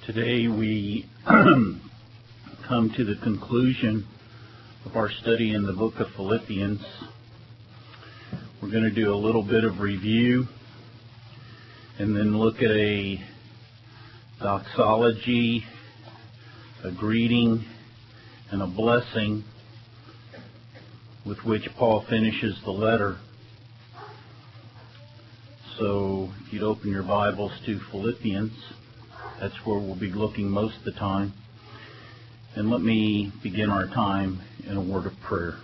Today we come to the conclusion of our study in the book of Philippians. We're going to do a little bit of review and then look at a doxology, a greeting, and a blessing with which Paul finishes the letter. So if you'd open your Bibles to Philippians, that's where we'll be looking most of the time. And let me begin our time in a word of prayer.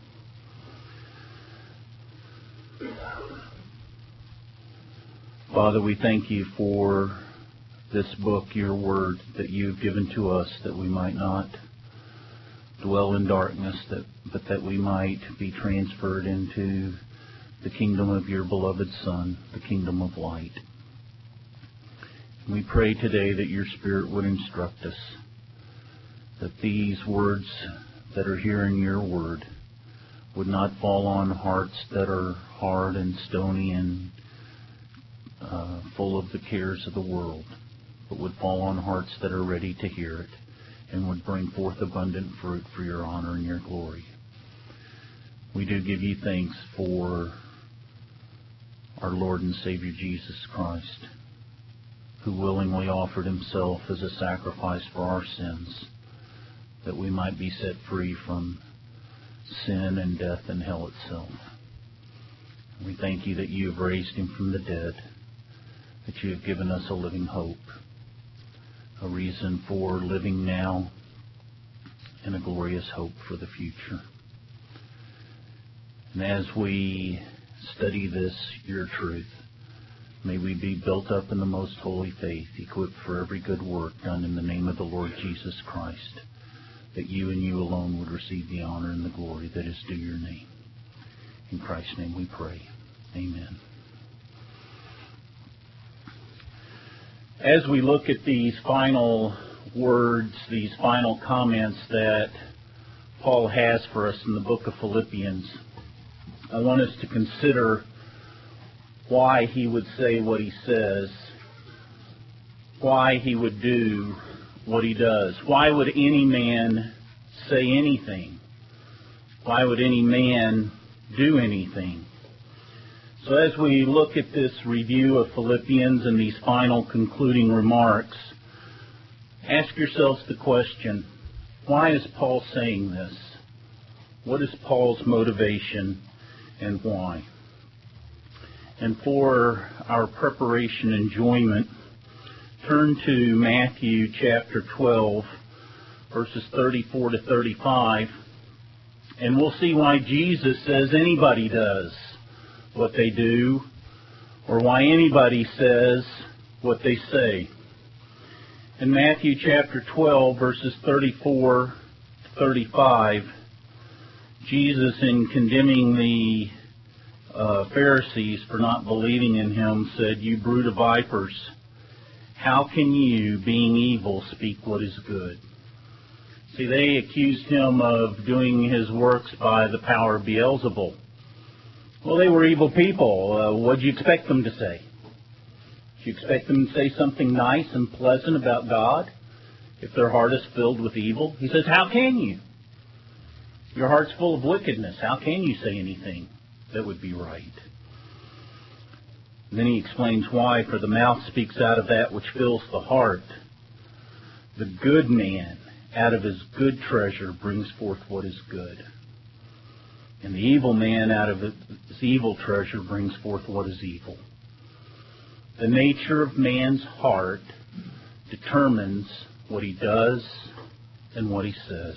Father, we thank you for this book, your word, that you've given to us, that we might not dwell in darkness, but that we might be transferred into the kingdom of your beloved Son, the kingdom of light. We pray today that your Spirit would instruct us, that these words that are here in your word would not fall on hearts that are hard and stony and full of the cares of the world, but would fall on hearts that are ready to hear it and would bring forth abundant fruit for your honor and your glory. We do give you thanks for our Lord and Savior Jesus Christ, who willingly offered himself as a sacrifice for our sins, that we might be set free from sin and death and hell itself. We thank you that you have raised him from the dead, that you have given us a living hope, a reason for living now, and a glorious hope for the future. And as we study this, your truth, may we be built up in the most holy faith, equipped for every good work done in the name of the Lord Jesus Christ, that you and you alone would receive the honor and the glory that is due your name. In Christ's name we pray. Amen. As we look at these final words, these final comments that Paul has for us in the book of Philippians, I want us to consider why he would say what he says, why he would do what he does. Why would any man say anything? Why would any man do anything? So as we look at this review of Philippians and these final concluding remarks, ask yourselves the question, why is Paul saying this? What is Paul's motivation and why? And for our preparation enjoyment, turn to Matthew chapter 12, verses 34 to 35, and we'll see why Jesus says anybody does what they do, or why anybody says what they say. In Matthew chapter 12, verses 34 to 35, Jesus, in condemning the Pharisees for not believing in him, said, "You brood of vipers, how can you, being evil, speak what is good?" See, they accused him of doing his works by the power of Beelzebul. Well, they were evil people. What did you expect them to say? Did you expect them to say something nice and pleasant about God if their heart is filled with evil? He says, how can you? Your heart's full of wickedness. How can you say anything that would be right? And then he explains why, for the mouth speaks out of that which fills the heart. The good man out of his good treasure brings forth what is good. And the evil man out of his evil treasure brings forth what is evil. The nature of man's heart determines what he does and what he says.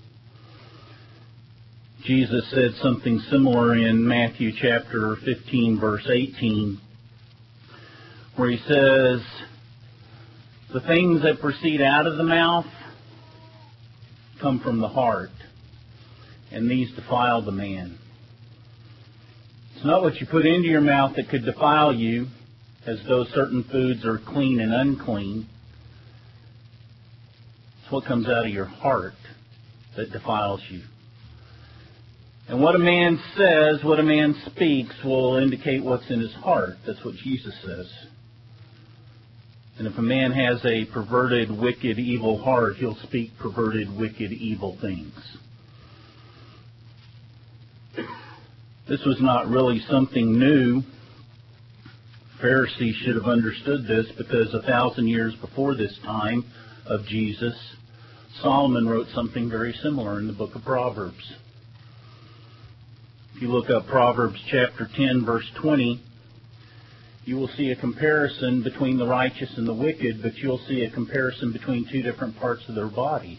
Jesus said something similar in Matthew chapter 15, verse 18, where he says, the things that proceed out of the mouth come from the heart, and these defile the man. It's not what you put into your mouth that could defile you, as though certain foods are clean and unclean. It's what comes out of your heart that defiles you. And what a man says, what a man speaks, will indicate what's in his heart. That's what Jesus says. And if a man has a perverted, wicked, evil heart, he'll speak perverted, wicked, evil things. This was not really something new. Pharisees should have understood this because 1,000 years before this time of Jesus, Solomon wrote something very similar in the book of Proverbs. If you look up Proverbs chapter 10, verse 20, you will see a comparison between the righteous and the wicked, but you'll see a comparison between two different parts of their body.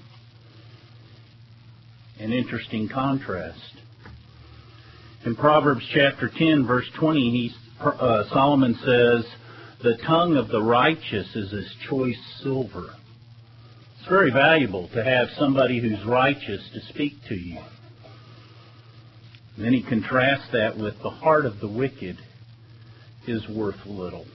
An interesting contrast. In Proverbs chapter 10, verse 20, Solomon says, "The tongue of the righteous is as choice silver." It's very valuable to have somebody who's righteous to speak to you. And then he contrasts that with the heart of the wicked is worth little.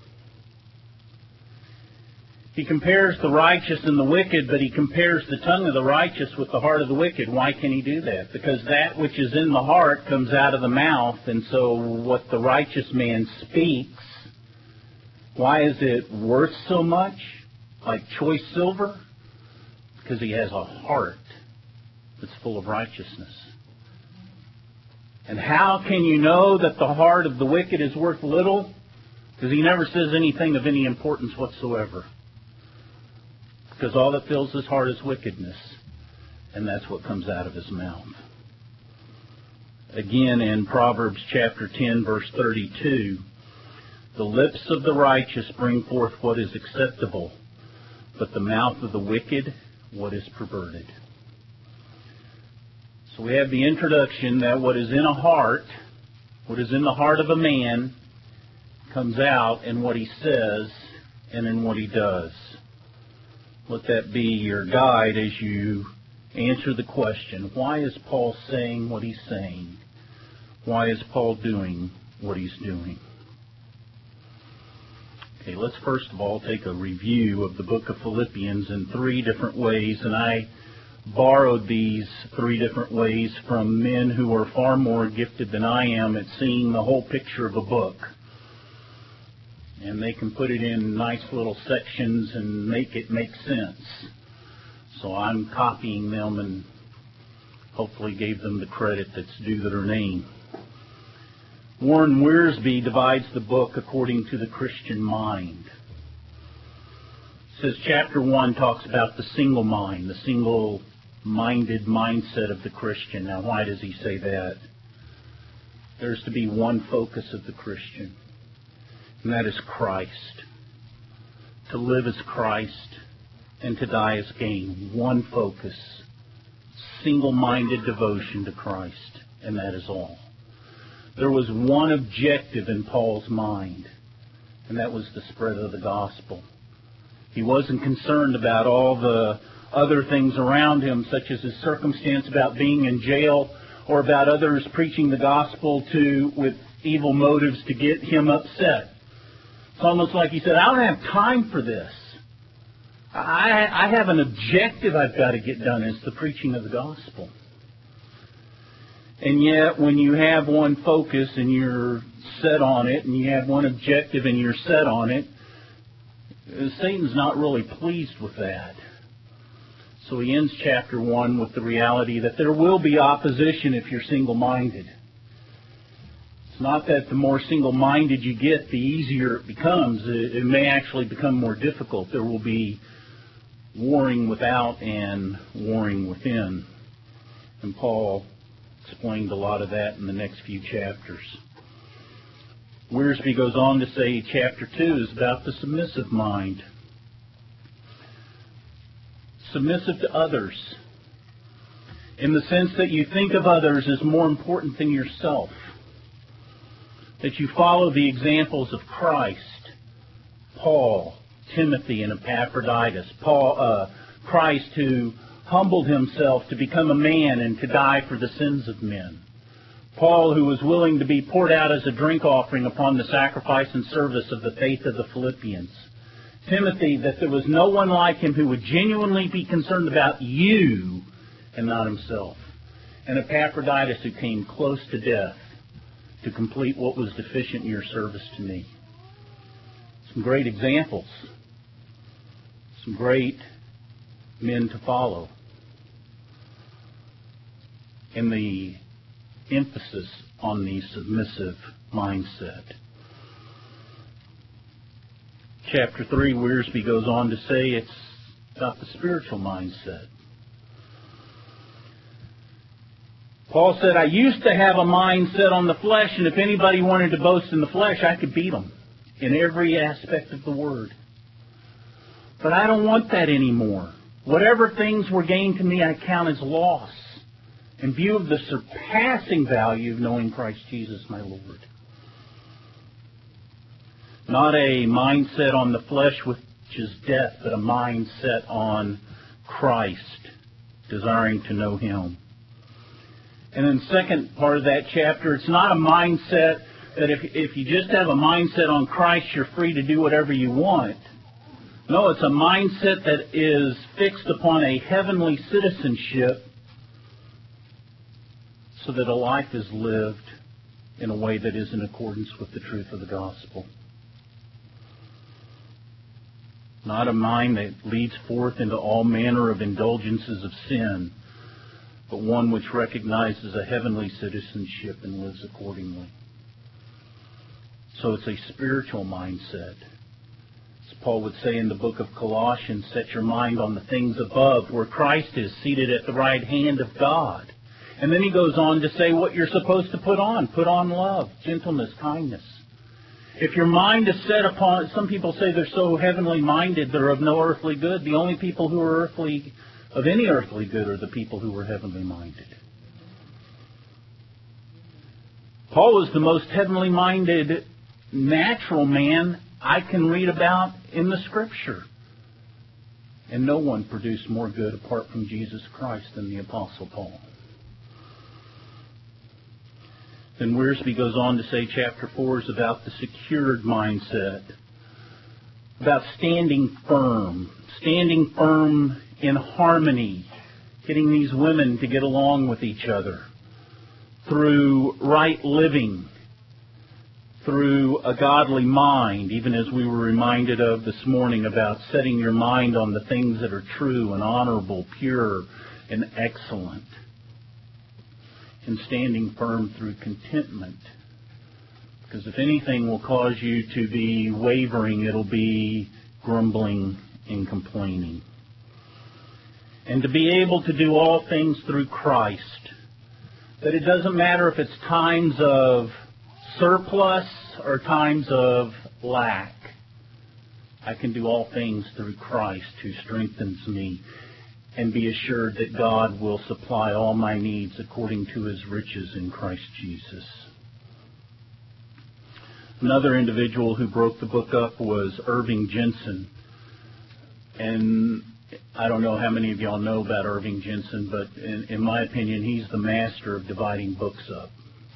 He compares the righteous and the wicked, but he compares the tongue of the righteous with the heart of the wicked. Why can he do that? Because that which is in the heart comes out of the mouth, and so what the righteous man speaks, why is it worth so much? Like choice silver? Because he has a heart that's full of righteousness. And how can you know that the heart of the wicked is worth little? Because he never says anything of any importance whatsoever. Because all that fills his heart is wickedness. And that's what comes out of his mouth. Again, in Proverbs chapter 10, verse 32, "The lips of the righteous bring forth what is acceptable, but the mouth of the wicked, what is perverted." So we have the introduction that what is in a heart, what is in the heart of a man, comes out in what he says and in what he does. Let that be your guide as you answer the question, why is Paul saying what he's saying? Why is Paul doing what he's doing? Okay, let's first of all take a review of the book of Philippians in 3 different ways, and I borrowed these 3 different ways from men who are far more gifted than I am at seeing the whole picture of a book. And they can put it in nice little sections and make it make sense. So I'm copying them and hopefully gave them the credit that's due to their name. Warren Wiersbe divides the book according to the Christian mind. It says chapter 1 talks about the single mind, the single-minded mindset of the Christian. Now, why does he say that? There's to be one focus of the Christian, and that is Christ. To live as Christ and to die as gain. One focus, single-minded devotion to Christ, and that is all. There was one objective in Paul's mind, and that was the spread of the gospel. He wasn't concerned about all the other things around him, such as his circumstance about being in jail or about others preaching the gospel with evil motives to get him upset. It's almost like he said, I don't have time for this. I have an objective I've got to get done. It's the preaching of the gospel. And yet, when you have one focus and you're set on it, and you have one objective and you're set on it, Satan's not really pleased with that. So he ends chapter 1 with the reality that there will be opposition if you're single-minded. It's not that the more single-minded you get, the easier it becomes. It may actually become more difficult. There will be warring without and warring within. And Paul explained a lot of that in the next few chapters. Wiersbe goes on to say chapter 2 is about the submissive mind. Submissive to others, in the sense that you think of others as more important than yourself. That you follow the examples of Christ, Paul, Timothy, and Epaphroditus. Christ who humbled himself to become a man and to die for the sins of men. Paul, who was willing to be poured out as a drink offering upon the sacrifice and service of the faith of the Philippians. Timothy, that there was no one like him who would genuinely be concerned about you and not himself. And Epaphroditus, who came close to death to complete what was deficient in your service to me. Some great examples. some great men to follow. And the emphasis on the submissive mindset. Chapter 3, Wiersbe goes on to say it's about the spiritual mindset. Paul said, I used to have a mindset on the flesh, and if anybody wanted to boast in the flesh, I could beat them in every aspect of the word. But I don't want that anymore. Whatever things were gained to me, I count as loss in view of the surpassing value of knowing Christ Jesus my Lord. Not a mindset on the flesh, which is death, but a mindset on Christ, desiring to know Him. And in the second part of that chapter, it's not a mindset that if you just have a mindset on Christ, you're free to do whatever you want. No, it's a mindset that is fixed upon a heavenly citizenship so that a life is lived in a way that is in accordance with the truth of the gospel. Not a mind that leads forth into all manner of indulgences of sin, but one which recognizes a heavenly citizenship and lives accordingly. So it's a spiritual mindset. As Paul would say in the book of Colossians, set your mind on the things above, where Christ is seated at the right hand of God. And then he goes on to say what you're supposed to put on. Put on love, gentleness, kindness. If your mind is set upon, some people say they're so heavenly minded they're of no earthly good. The only people who are of any earthly good are the people who are heavenly minded. Paul was the most heavenly minded natural man I can read about in the Scripture. And no one produced more good apart from Jesus Christ than the Apostle Paul. Then Wiersbe goes on to say chapter 4 is about the secured mindset, about standing firm in harmony, getting these women to get along with each other through right living, through a godly mind, even as we were reminded of this morning about setting your mind on the things that are true and honorable, pure and excellent. And standing firm through contentment. Because if anything will cause you to be wavering, it'll be grumbling and complaining. And to be able to do all things through Christ. That it doesn't matter if it's times of surplus or times of lack. I can do all things through Christ who strengthens me. And be assured that God will supply all my needs according to His riches in Christ Jesus. Another individual who broke the book up was Irving Jensen. And I don't know how many of y'all know about Irving Jensen, but in my opinion, he's the master of dividing books up.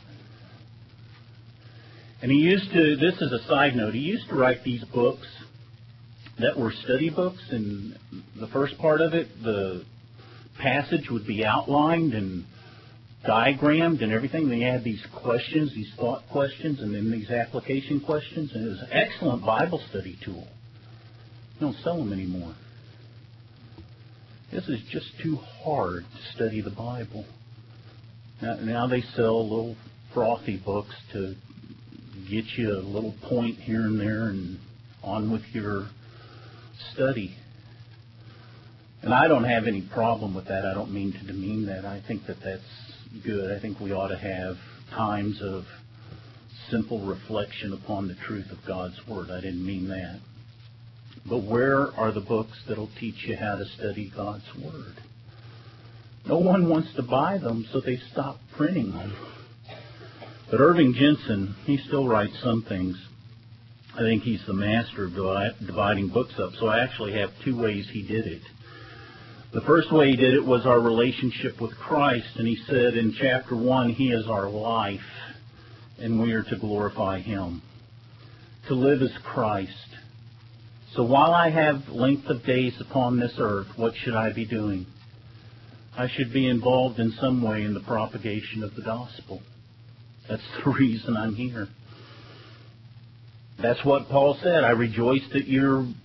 And he used to, this is a side note, he used to write these books that were study books, and the first part of it, the passage would be outlined and diagrammed and everything. They had these questions, these thought questions, and then these application questions, and it was an excellent Bible study tool. They don't sell them anymore. This is just too hard to study the Bible. Now they sell little frothy books to get you a little point here and there and on with your study. And I don't have any problem with that. I don't mean to demean that. I think that that's good. I think we ought to have times of simple reflection upon the truth of God's Word. I didn't mean that. But where are the books that will teach you how to study God's Word? No one wants to buy them, so they stop printing them. But Irving Jensen, he still writes some things. I think he's the master of dividing books up. So I actually have two ways he did it. The first way he did it was our relationship with Christ. And he said in chapter 1, He is our life, and we are to glorify Him. To live as Christ. So while I have length of days upon this earth, what should I be doing? I should be involved in some way in the propagation of the gospel. That's the reason I'm here. That's what Paul said. I rejoice that you're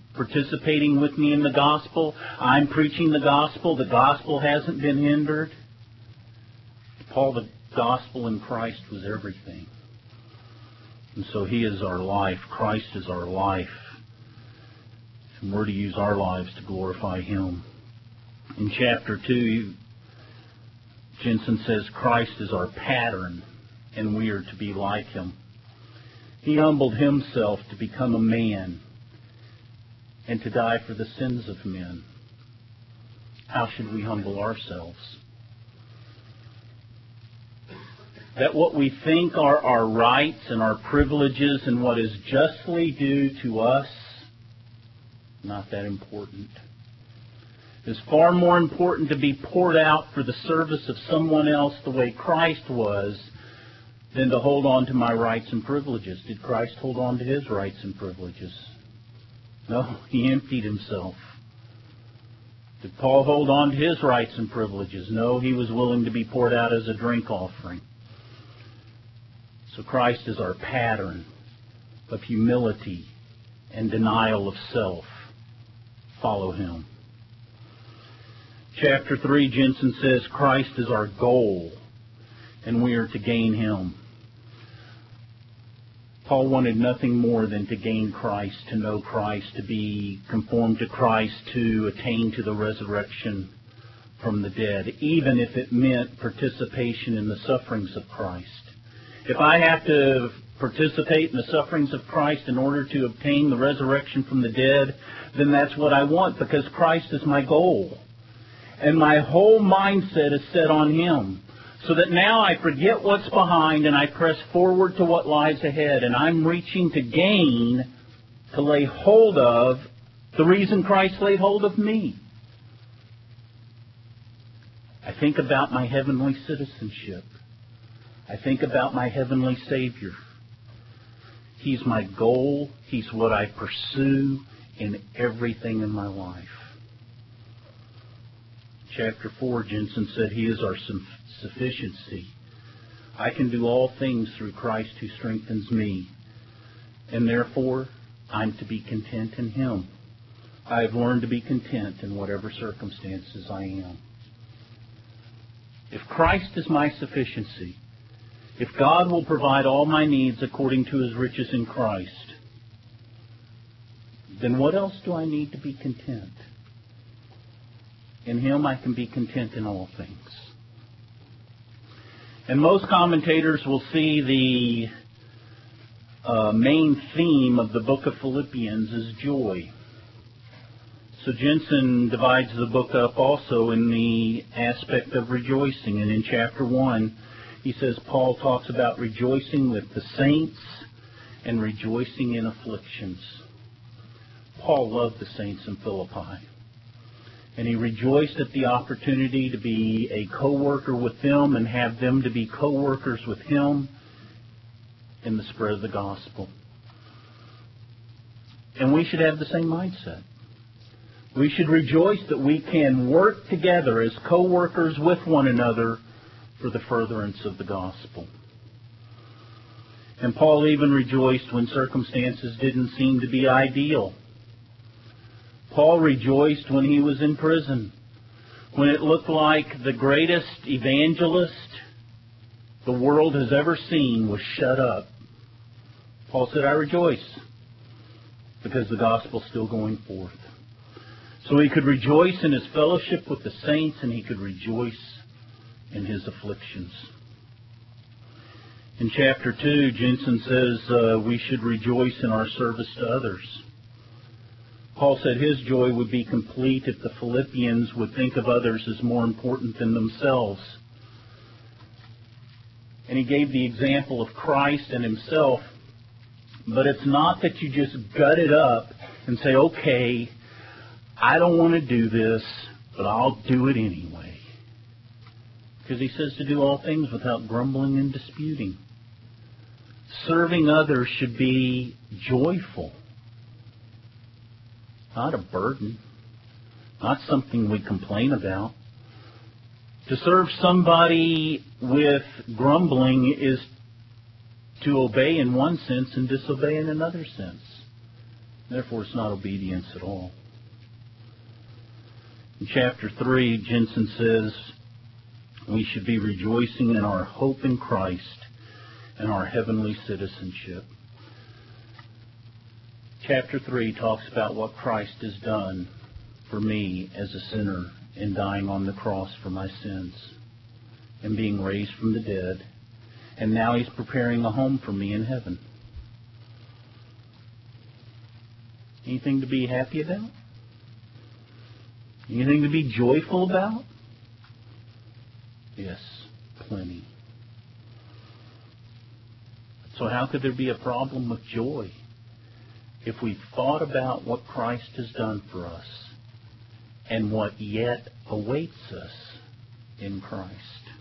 participating with me in the gospel. I'm preaching the gospel. The gospel hasn't been hindered. To Paul, the gospel in Christ was everything. And so He is our life. Christ is our life. And we're to use our lives to glorify Him. In chapter 2, Jensen says Christ is our pattern, and we are to be like Him. He humbled Himself to become a man and to die for the sins of men. How should we humble ourselves? That what we think are our rights and our privileges and what is justly due to us, not that important. It's far more important to be poured out for the service of someone else the way Christ was than to hold on to my rights and privileges. Did Christ hold on to His rights and privileges? No, He emptied Himself. Did Paul hold on to his rights and privileges? No, he was willing to be poured out as a drink offering. So Christ is our pattern of humility and denial of self. Follow Him. Chapter 3, Jensen says, Christ is our goal, and we are to gain Him. Paul wanted nothing more than to gain Christ, to know Christ, to be conformed to Christ, to attain to the resurrection from the dead, even if it meant participation in the sufferings of Christ. If I have to participate in the sufferings of Christ in order to obtain the resurrection from the dead, then that's what I want, because Christ is my goal. And my whole mindset is set on Him, so that now I forget what's behind and I press forward to what lies ahead. And I'm reaching to gain, to lay hold of the reason Christ laid hold of me. I think about my heavenly citizenship. I think about my heavenly Savior. He's my goal. He's what I pursue in everything in my life. Chapter 4, Jensen said, He is our sufficiency. I can do all things through Christ who strengthens me. And therefore, I'm to be content in Him. I have learned to be content in whatever circumstances I am. If Christ is my sufficiency, if God will provide all my needs according to His riches in Christ, then what else do I need to be content? In Him I can be content in all things. And most commentators will see the main theme of the book of Philippians is joy. So Jensen divides the book up also in the aspect of rejoicing. And in chapter 1, he says Paul talks about rejoicing with the saints and rejoicing in afflictions. Paul loved the saints in Philippi. And he rejoiced at the opportunity to be a co-worker with them and have them to be co-workers with him in the spread of the gospel. And we should have the same mindset. We should rejoice that we can work together as co-workers with one another for the furtherance of the gospel. And Paul even rejoiced when circumstances didn't seem to be ideal. Paul rejoiced when he was in prison, when it looked like the greatest evangelist the world has ever seen was shut up. Paul said, I rejoice because the gospel's still going forth. So he could rejoice in his fellowship with the saints, and he could rejoice in his afflictions. In chapter 2, Jensen says we should rejoice in our service to others. Paul said his joy would be complete if the Philippians would think of others as more important than themselves. And he gave the example of Christ and himself. But it's not that you just gut it up and say, okay, I don't want to do this, but I'll do it anyway. Because he says to do all things without grumbling and disputing. Serving others should be joyful, not a burden, not something we complain about. To serve somebody with grumbling is to obey in one sense and disobey in another sense. Therefore, it's not obedience at all. In chapter 3, Jensen says we should be rejoicing in our hope in Christ and our heavenly citizenship. Chapter 3 talks about what Christ has done for me as a sinner in dying on the cross for my sins and being raised from the dead. And now He's preparing a home for me in heaven. Anything to be happy about? Anything to be joyful about? Yes, plenty. So how could there be a problem with joy if we thought about what Christ has done for us and what yet awaits us in Christ?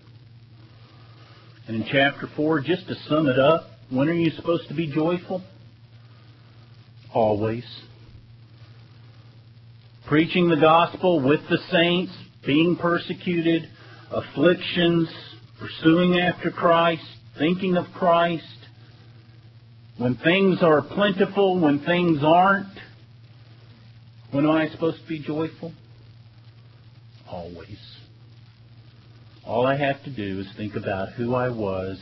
And in chapter 4, just to sum it up, when are you supposed to be joyful? Always. Preaching the gospel with the saints, being persecuted, afflictions, pursuing after Christ, thinking of Christ. When things are plentiful, when things aren't, when am I supposed to be joyful? Always. All I have to do is think about who I was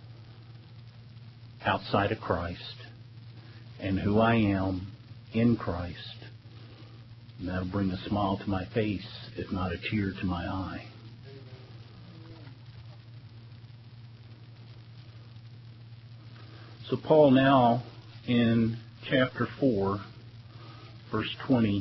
outside of Christ and who I am in Christ. And that'll bring a smile to my face, if not a tear to my eye. So Paul now, in chapter 4, verse 20,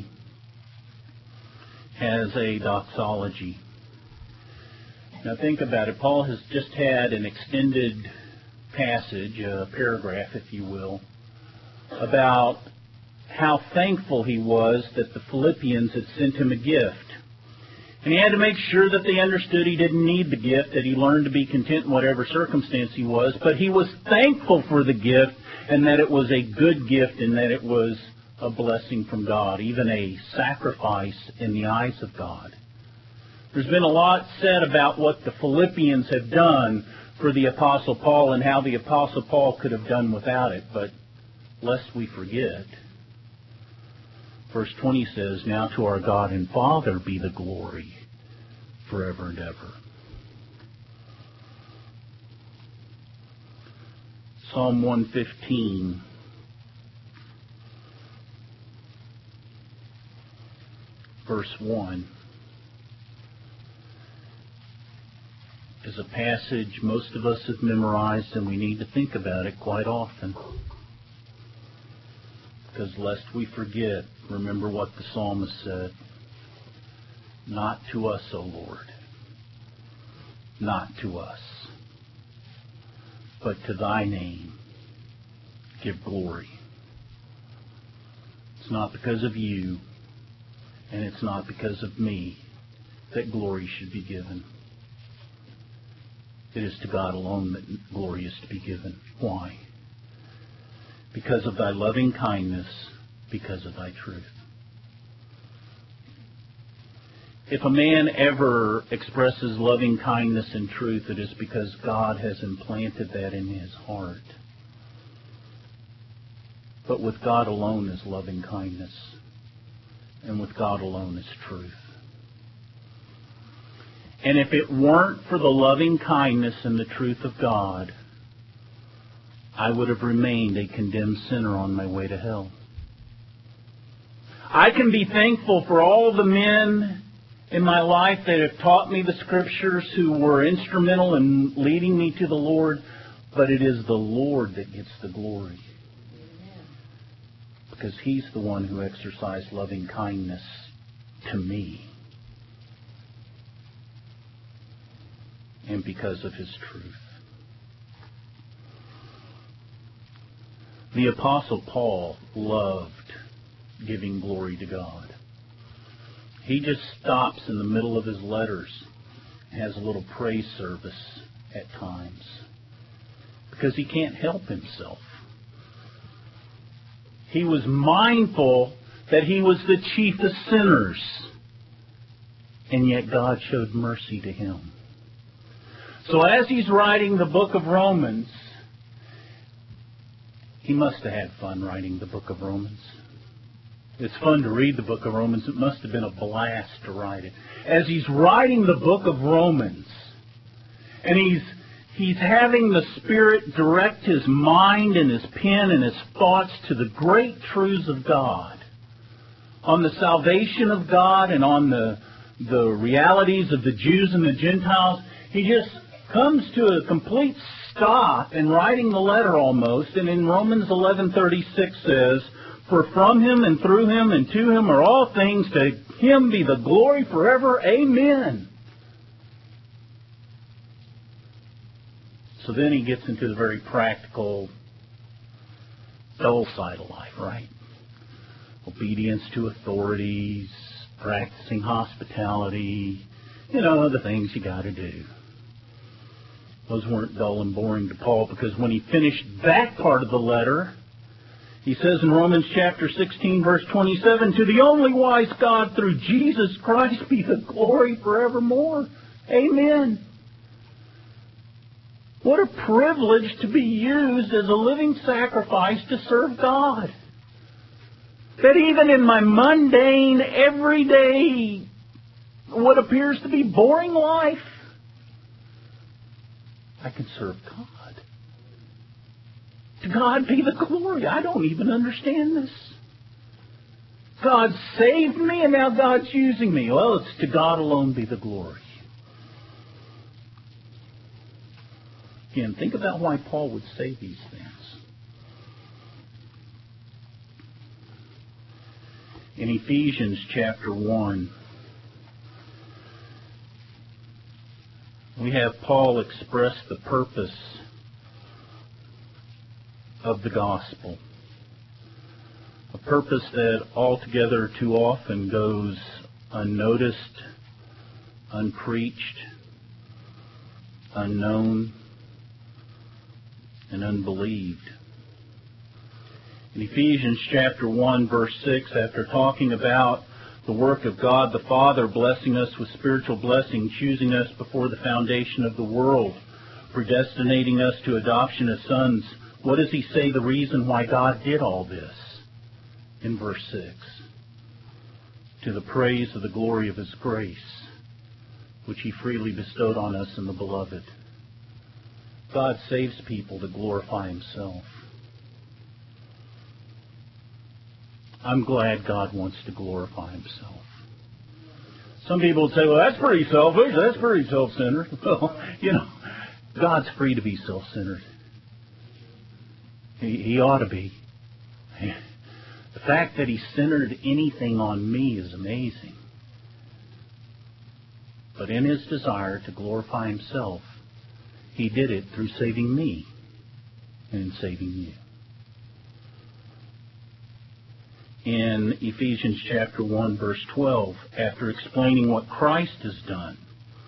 has a doxology. Now think about it. Paul has just had an extended passage, a paragraph, if you will, about how thankful he was that the Philippians had sent him a gift. And he had to make sure that they understood he didn't need the gift, that he learned to be content in whatever circumstance he was. But he was thankful for the gift and that it was a good gift and that it was a blessing from God, even a sacrifice in the eyes of God. There's been a lot said about what the Philippians have done for the Apostle Paul and how the Apostle Paul could have done without it. But lest we forget, verse 20 says, "Now to our God and Father be the glory forever and ever." Psalm 115, verse 1, is a passage most of us have memorized, and we need to think about it quite often. Because lest we forget, remember what the psalmist said. Not to us, O Lord. Not to us. But to thy name give glory. It's not because of you, and it's not because of me that glory should be given. It is to God alone that glory is to be given. Why? Because of thy loving kindness, because of thy truth. If a man ever expresses loving kindness and truth, it is because God has implanted that in his heart. But with God alone is loving kindness, and with God alone is truth. And if it weren't for the loving kindness and the truth of God, I would have remained a condemned sinner on my way to hell. I can be thankful for all the men in my life that have taught me the Scriptures, who were instrumental in leading me to the Lord, but it is the Lord that gets the glory. Because He's the one who exercised loving kindness to me. And because of His truth. The Apostle Paul loved giving glory to God. He just stops in the middle of his letters and has a little praise service at times. Because he can't help himself. He was mindful that he was the chief of sinners. And yet God showed mercy to him. So as he's writing the book of Romans, he must have had fun writing the book of Romans. It's fun to read the book of Romans. It must have been a blast to write it. As he's writing the book of Romans, and he's having the Spirit direct his mind and his pen and his thoughts to the great truths of God, on the salvation of God and on the realities of the Jews and the Gentiles. He just comes to a complete stop in writing the letter almost, and in Romans 11:36 says, "For from him and through him and to him are all things, to him be the glory forever. Amen." So then he gets into the very practical, dull side of life, right? Obedience to authorities, practicing hospitality, the things you got to do. Those weren't dull and boring to Paul, because when he finished that part of the letter, he says in Romans chapter 16, verse 27, "To the only wise God through Jesus Christ be the glory forevermore. Amen." What a privilege to be used as a living sacrifice to serve God. That even in my mundane, everyday, what appears to be boring life, I can serve God. To God be the glory. I don't even understand this. God saved me and now God's using me. Well, it's to God alone be the glory. Again, think about why Paul would say these things. In Ephesians chapter 1, we have Paul express the purpose of the gospel. A purpose that altogether too often goes unnoticed, unpreached, unknown, and unbelieved. In Ephesians chapter 1, verse 6, after talking about the work of God the Father blessing us with spiritual blessing, choosing us before the foundation of the world, predestinating us to adoption as sons, what does he say the reason why God did all this? In verse 6, "To the praise of the glory of his grace, which he freely bestowed on us in the Beloved." God saves people to glorify himself. I'm glad God wants to glorify himself. Some people would say, "Well, that's pretty selfish. That's pretty self-centered." Well, God's free to be self-centered. He ought to be. The fact that he centered anything on me is amazing. But in his desire to glorify himself, he did it through saving me and in saving you. In Ephesians chapter 1, verse 12, after explaining what Christ has done,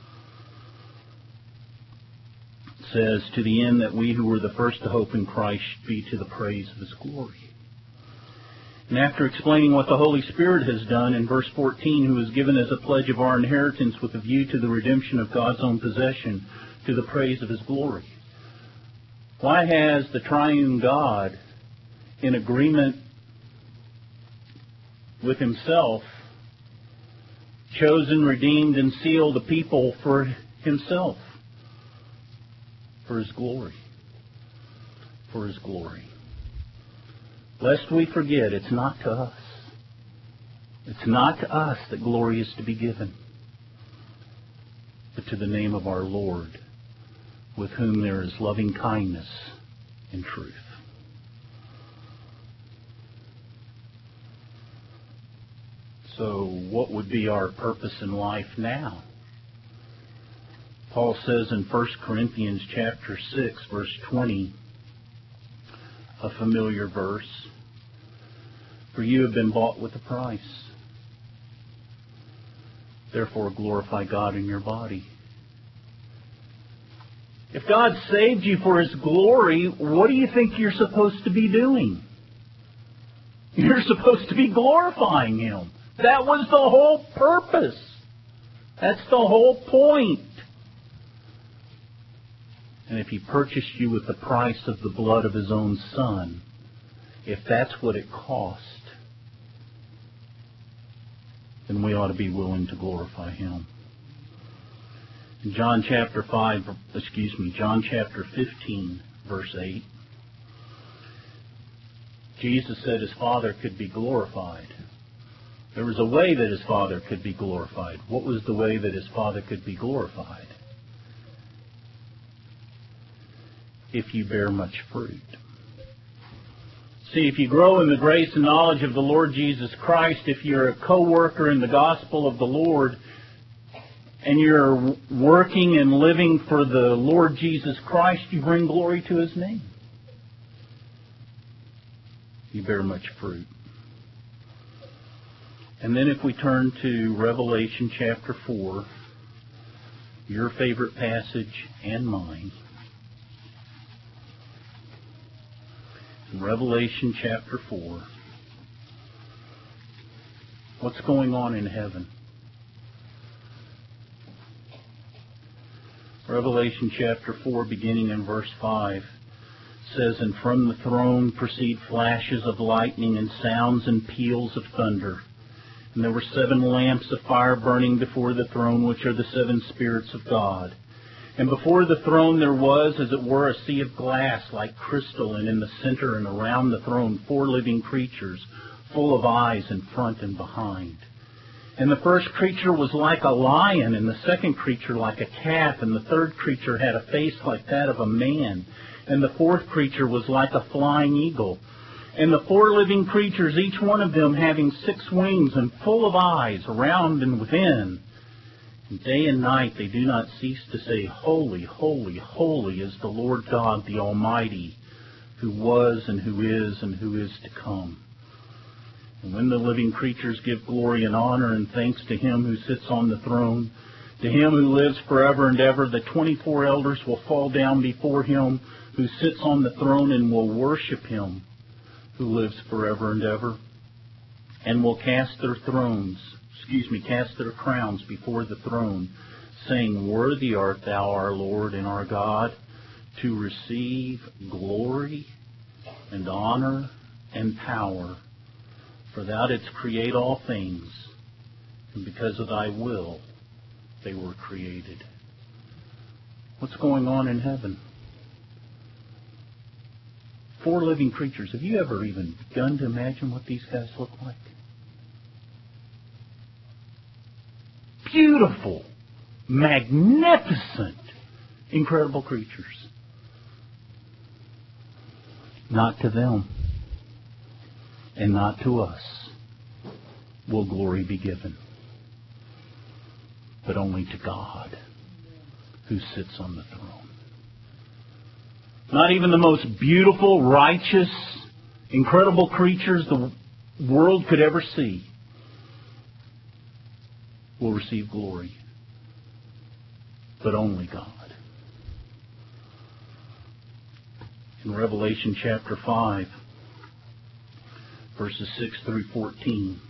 it says, "To the end that we who were the first to hope in Christ should be to the praise of his glory." And after explaining what the Holy Spirit has done in verse 14, "Who is given as a pledge of our inheritance with a view to the redemption of God's own possession, to the praise of his glory." Why has the triune God, in agreement with himself, chosen, redeemed, and sealed a people for himself? For his glory. For his glory. Lest we forget, it's not to us. It's not to us that glory is to be given, but to the name of our Lord, with whom there is loving kindness and truth. So what would be our purpose in life now? Paul says in 1 Corinthians chapter 6, verse 20, a familiar verse, "For you have been bought with a price. Therefore glorify God in your body." If God saved you for his glory, what do you think you're supposed to be doing? You're supposed to be glorifying him. That was the whole purpose. That's the whole point. And if he purchased you with the price of the blood of his own Son, if that's what it cost, then we ought to be willing to glorify Him. In John chapter 15, verse 8, Jesus said His Father could be glorified. There was a way that His Father could be glorified. What was the way that His Father could be glorified? If you bear much fruit. See, if you grow in the grace and knowledge of the Lord Jesus Christ, if you're a co-worker in the gospel of the Lord, and you're working and living for the Lord Jesus Christ, you bring glory to His name. You bear much fruit. And then if we turn to Revelation chapter 4, your favorite passage and mine. Revelation chapter 4. What's going on in heaven? Revelation chapter 4, beginning in verse 5, says, "And from the throne proceed flashes of lightning and sounds and peals of thunder. And there were 7 lamps of fire burning before the throne, which are the 7 spirits of God. And before the throne there was, as it were, a sea of glass like crystal, and in the center and around the throne 4 living creatures, full of eyes in front and behind. And the first creature was like a lion, and the second creature like a calf, and the third creature had a face like that of a man, and the fourth creature was like a flying eagle. And the 4 living creatures, each one of them having 6 wings and full of eyes around and within. And day and night they do not cease to say, Holy, holy, holy is the Lord God, the Almighty, who was and who is to come. And when the living creatures give glory and honor and thanks to Him who sits on the throne, to Him who lives forever and ever, the 24 elders will fall down before Him who sits on the throne and will worship Him who lives forever and ever, and will cast their crowns before the throne, saying, Worthy art Thou, our Lord and our God, to receive glory and honor and power. For Thou didst create all things, and because of Thy will they were created." What's going on in heaven? 4 living creatures. Have you ever even begun to imagine what these guys look like? Beautiful, magnificent, incredible creatures. Not to them and not to us will glory be given, but only to God who sits on the throne. Not even the most beautiful, righteous, incredible creatures the world could ever see will receive glory, but only God. In Revelation chapter 5, verses 6 through 14,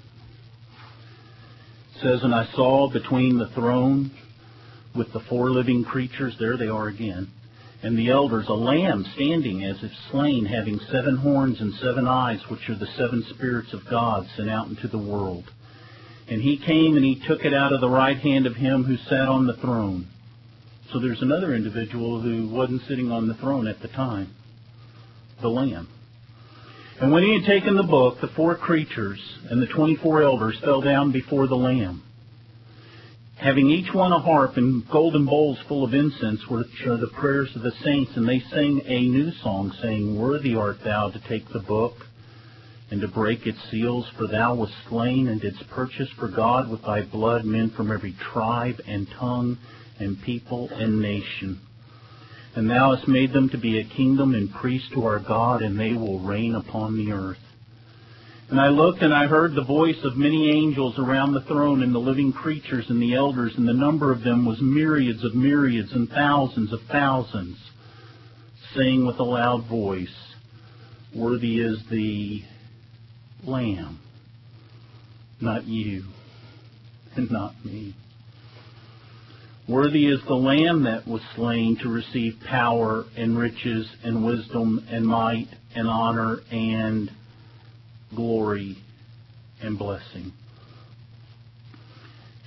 it says, "And I saw between the throne with the 4 living creatures," there they are again, "and the elders, a lamb standing as if slain, having 7 horns and 7 eyes, which are the 7 spirits of God sent out into the world. And He came and He took it out of the right hand of Him who sat on the throne." So there's another individual who wasn't sitting on the throne at the time, the Lamb. "And when He had taken the book, the 4 creatures and the 24 elders fell down before the Lamb, having each one a harp and golden bowls full of incense, which are the prayers of the saints. And they sang a new song, saying, Worthy art Thou to take the book and to break its seals, for Thou wast slain and didst purchase for God with Thy blood men from every tribe and tongue and people and nation. And Thou hast made them to be a kingdom and priests to our God, and they will reign upon the earth. And I looked, and I heard the voice of many angels around the throne, and the living creatures and the elders, and the number of them was myriads of myriads and thousands of thousands, saying with a loud voice, Worthy is the Lamb, not you, and not me. Worthy is the Lamb that was slain to receive power and riches and wisdom and might and honor and glory and blessing.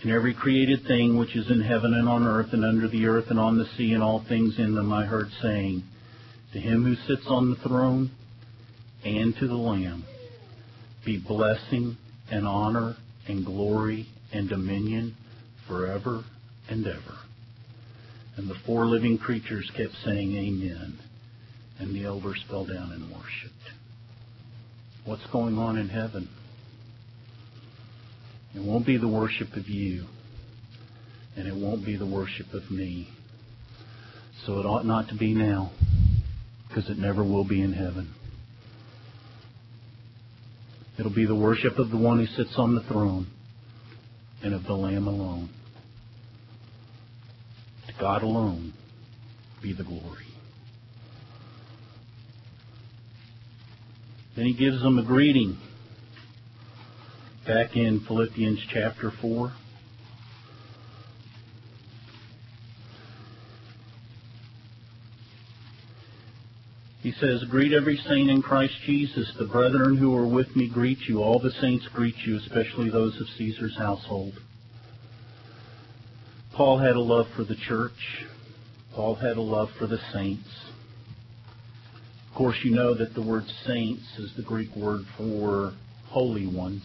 And every created thing which is in heaven and on earth and under the earth and on the sea and all things in them, I heard saying, to him who sits on the throne and to the Lamb be blessing and honor and glory and dominion forever and ever. And the four living creatures kept saying, Amen. And the elders fell down and worshipped. What's going on in heaven? It won't be the worship of you, and it won't be the worship of me. So it ought not to be now, because it never will be in heaven. It'll be the worship of the one who sits on the throne and of the Lamb alone. To God alone be the glory. Then he gives them a greeting. Back in Philippians chapter 4. He says, greet every saint in Christ Jesus. The brethren who are with me greet you. All the saints greet you, especially those of Caesar's household. Paul had a love for the church. Paul had a love for the saints. Of course, you know that the word saints is the Greek word for holy ones.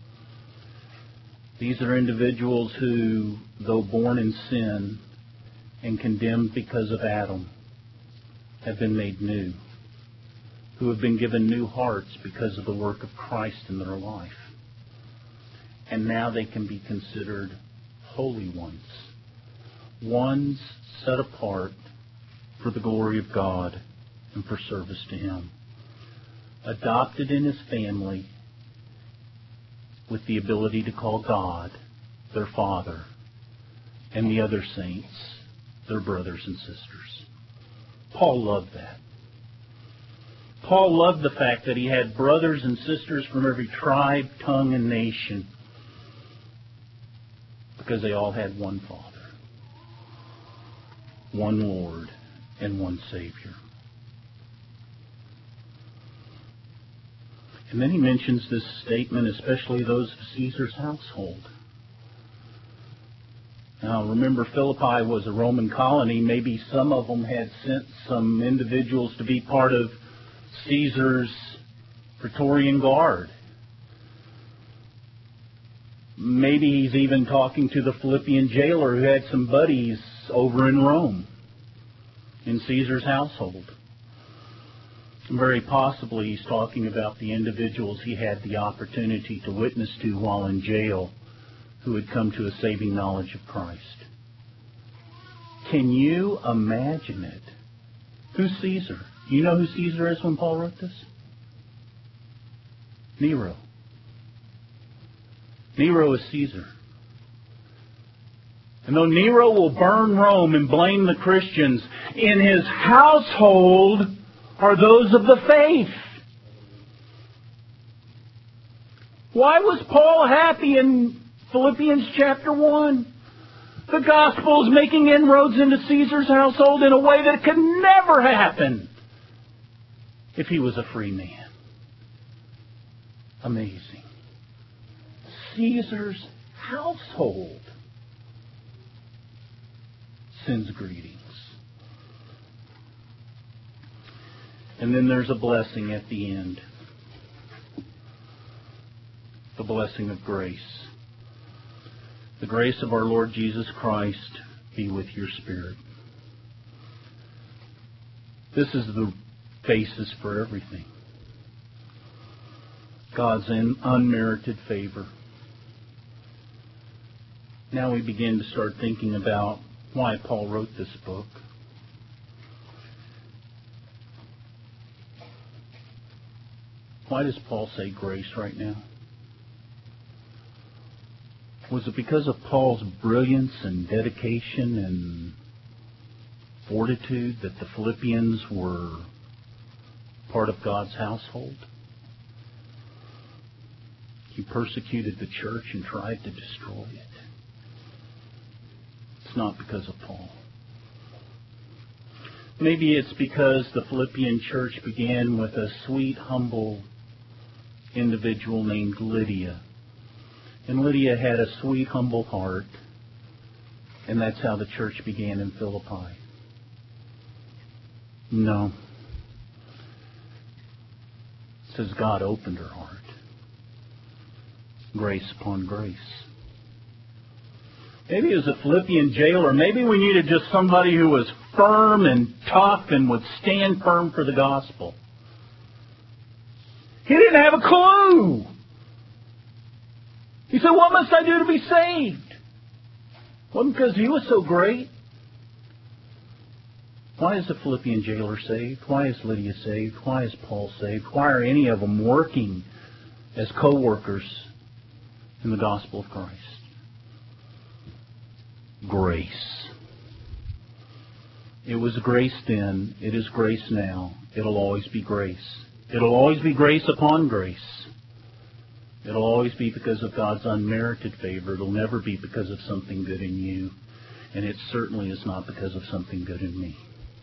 These are individuals who, though born in sin and condemned because of Adam, have been made new, who have been given new hearts because of the work of Christ in their life. And now they can be considered holy ones, ones set apart for the glory of God and for service to Him, adopted in His family with the ability to call God their Father and the other saints their brothers and sisters. Paul loved that. Paul loved the fact that he had brothers and sisters from every tribe, tongue, and nation because they all had one Father, one Lord, and one Savior. And then he mentions this statement, especially those of Caesar's household. Now, remember, Philippi was a Roman colony. Maybe some of them had sent some individuals to be part of Caesar's Praetorian Guard. Maybe he's even talking to the Philippian jailer who had some buddies over in Rome, in Caesar's household. And very possibly he's talking about the individuals he had the opportunity to witness to while in jail who had come to a saving knowledge of Christ. Can you imagine it? Who's Caesar? You know who Caesar is when Paul wrote this? Nero. Nero is Caesar. And though Nero will burn Rome and blame the Christians, in his household are those of the faith. Why was Paul happy in Philippians chapter 1? The gospel is making inroads into Caesar's household in a way that could never happen if he was a free man. Amazing. Caesar's household sends greetings. And then there's a blessing at the end. The blessing of grace. The grace of our Lord Jesus Christ be with your spirit. This is the basis for everything. God's unmerited favor. Now we begin to start thinking about why Paul wrote this book. Why does Paul say grace right now? Was it because of Paul's brilliance and dedication and fortitude that the Philippians were part of God's household? He persecuted the church and tried to destroy it. It's not because of Paul. Maybe it's because the Philippian church began with a sweet, humble individual named Lydia. And Lydia had a sweet, humble heart. And that's how the church began in Philippi. No. It says God opened her heart. Grace upon grace. Maybe it was a Philippian jailer. Maybe we needed just somebody who was firm and tough and would stand firm for the gospel. He didn't have a clue. He said, what must I do to be saved? Wasn't because he was so great. Why is the Philippian jailer saved? Why is Lydia saved? Why is Paul saved? Why are any of them working as co-workers in the gospel of Christ? Grace. It was grace then. It is grace now. It'll always be grace. It'll always be grace upon grace. It'll always be because of God's unmerited favor. It'll never be because of something good in you. And it certainly is not because of something good in me.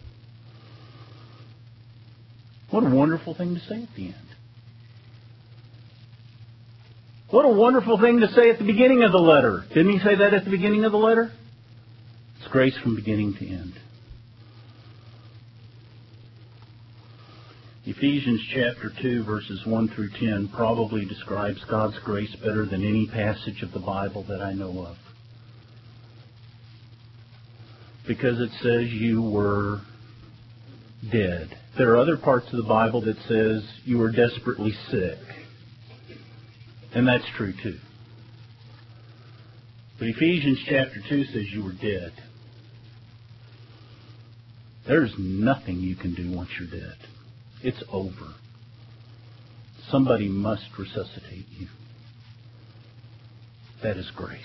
What a wonderful thing to say at the end. What a wonderful thing to say at the beginning of the letter. Didn't he say that at the beginning of the letter? It's grace from beginning to end. Ephesians chapter 2, verses 1 through 10 probably describes God's grace better than any passage of the Bible that I know of. Because it says you were dead. There are other parts of the Bible that says you were desperately sick. And that's true too. But Ephesians chapter 2 says you were dead. There's nothing you can do once you're dead. It's over. Somebody must resuscitate you. That is grace.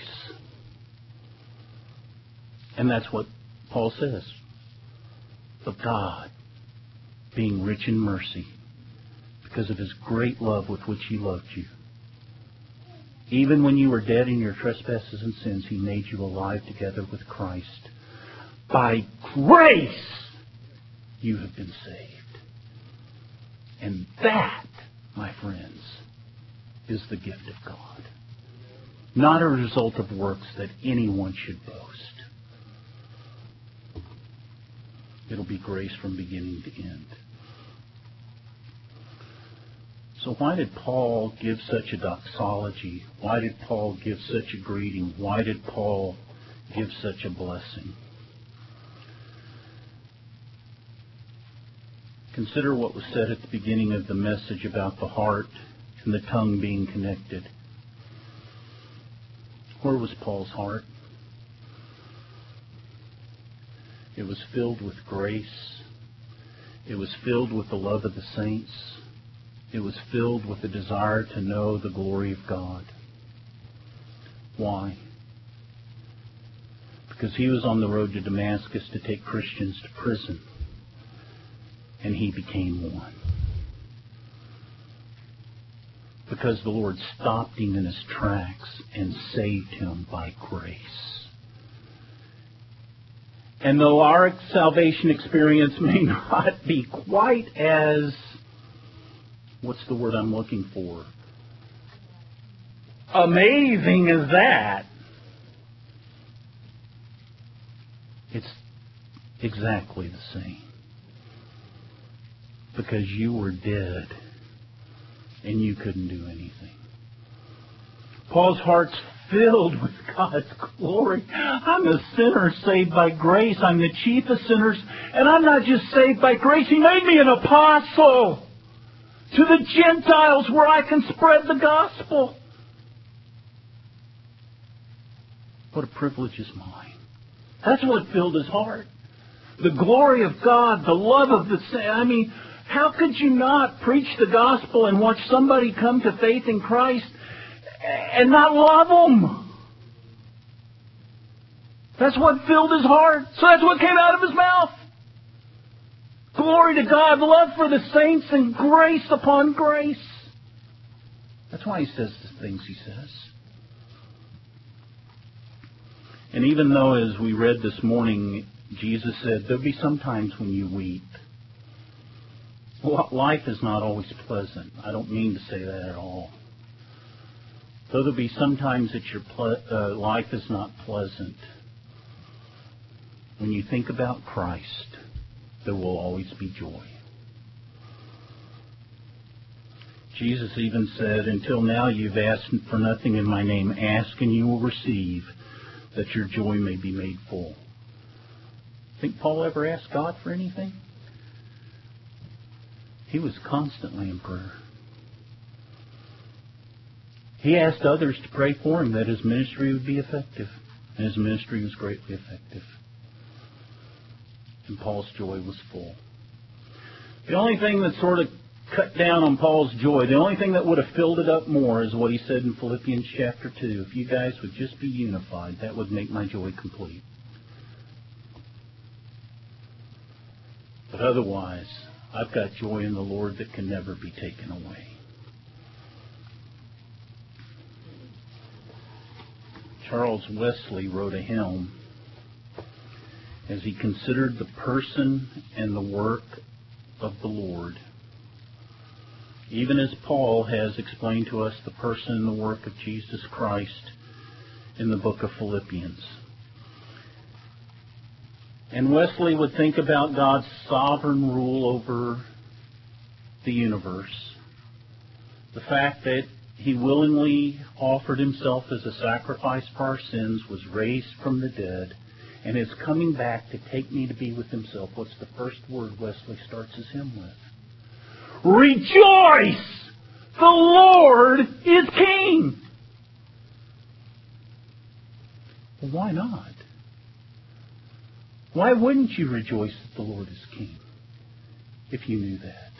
And that's what Paul says. But God, being rich in mercy, because of His great love with which He loved you, even when you were dead in your trespasses and sins, He made you alive together with Christ. By grace, you have been saved. And that, my friends, is the gift of God. Not a result of works that anyone should boast. It'll be grace from beginning to end. So why did Paul give such a doxology? Why did Paul give such a greeting? Why did Paul give such a blessing? Consider what was said at the beginning of the message about the heart and the tongue being connected. Where was Paul's heart? It was filled with grace. It was filled with the love of the saints. It was filled with the desire to know the glory of God. Why? Because he was on the road to Damascus to take Christians to prison. And he became one. Because the Lord stopped him in his tracks and saved him by grace. And though our salvation experience may not be quite as, what's the word I'm looking for? Amazing as that, it's exactly the same. Because you were dead and you couldn't do anything. Paul's heart's filled with God's glory. I'm a sinner saved by grace. I'm the chief of sinners. And I'm not just saved by grace. He made me an apostle to the Gentiles where I can spread the gospel. What a privilege is mine. That's what filled his heart. The glory of God, the love of the saints. How could you not preach the gospel and watch somebody come to faith in Christ and not love them? That's what filled his heart. So that's what came out of his mouth. Glory to God, love for the saints, and grace upon grace. That's why he says the things he says. And even though, as we read this morning, Jesus said, there'll be some times when you weep. Well, life is not always pleasant. I don't mean to say that at all. Though there'll be sometimes that your life is not pleasant, when you think about Christ, there will always be joy. Jesus even said, until now you've asked for nothing in my name. Ask and you will receive, that your joy may be made full. Think Paul ever asked God for anything? He was constantly in prayer. He asked others to pray for him that his ministry would be effective. And his ministry was greatly effective. And Paul's joy was full. The only thing that sort of cut down on Paul's joy, the only thing that would have filled it up more is what he said in Philippians chapter 2. If you guys would just be unified, that would make my joy complete. But otherwise, I've got joy in the Lord that can never be taken away. Charles Wesley wrote a hymn as he considered the person and the work of the Lord. Even as Paul has explained to us the person and the work of Jesus Christ in the book of Philippians. And Wesley would think about God's sovereign rule over the universe. The fact that He willingly offered Himself as a sacrifice for our sins, was raised from the dead, and is coming back to take me to be with Himself. What's the first word Wesley starts his hymn with? Rejoice! The Lord is King! Well, why not? Why wouldn't you rejoice that the Lord is King if you knew that?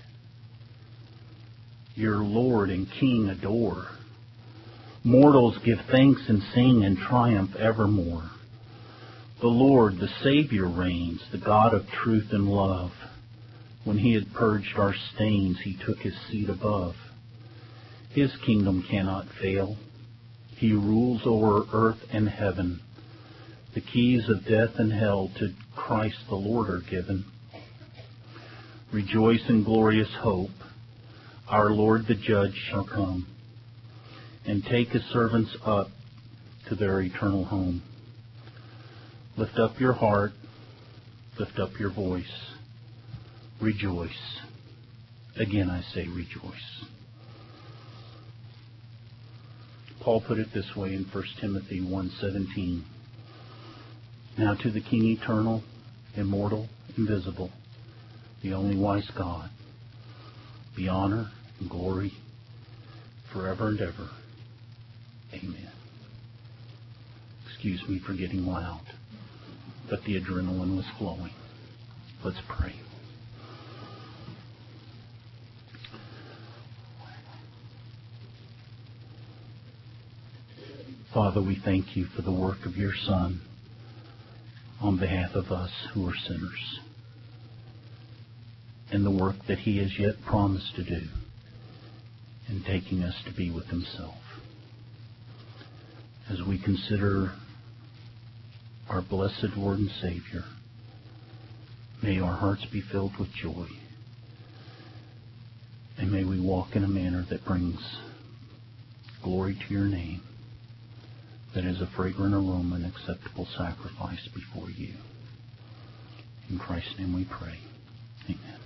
Your Lord and King adore. Mortals give thanks and sing and triumph evermore. The Lord, the Savior, reigns, the God of truth and love. When He had purged our stains, He took His seat above. His kingdom cannot fail. He rules over earth and heaven. The keys of death and hell to Christ the Lord are given. Rejoice in glorious hope. Our Lord the Judge shall come and take His servants up to their eternal home. Lift up your heart. Lift up your voice. Rejoice. Again I say rejoice. Paul put it this way in 1 Timothy 1:17. Now to the King eternal, immortal, invisible, the only wise God, be honor and glory forever and ever. Amen. Excuse me for getting loud, but the adrenaline was flowing. Let's pray. Father, we thank You for the work of Your Son on behalf of us who are sinners, and the work that He has yet promised to do in taking us to be with Himself. As we consider our blessed Lord and Savior, may our hearts be filled with joy, and may we walk in a manner that brings glory to Your name, that is a fragrant aroma and acceptable sacrifice before You. In Christ's name we pray. Amen.